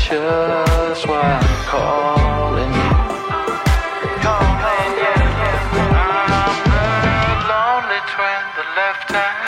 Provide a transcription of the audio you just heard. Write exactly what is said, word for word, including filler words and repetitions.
just why I'm calling you. Calling you. I'm the lonely twin that left hand.